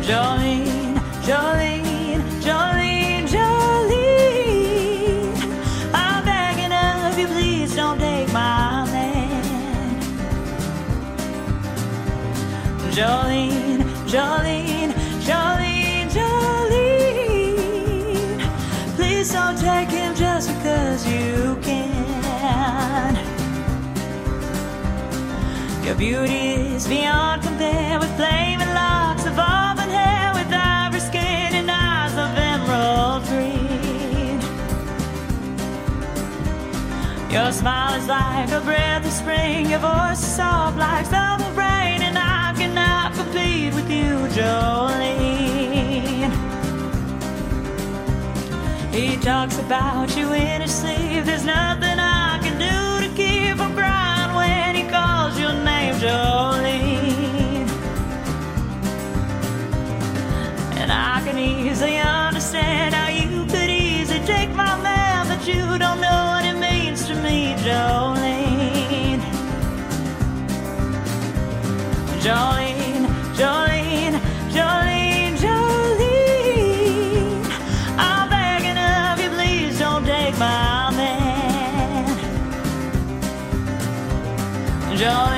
Jolene, Jolene, Jolene, Jolene, I'm begging of you, please don't take my man. Jolene, Jolene, Jolene, Jolene, please don't take him just because you can. Your beauty is beyond compare, with flaming locks of auburn hair, with ivory skin and eyes of emerald green. Your smile is like a breath of spring, your voice is soft like summer rain, and I cannot compete with you, Jolene. He talks about you in his sleep, there's nothing I can do to keep from crying when he calls your name, Jolene. And I can easily understand how you could easily take my man, but you don't know what it means to me, Jolene. Jolene, Jolene, Jolene, Jolene, I'm begging of you, please don't take my man. Jolene.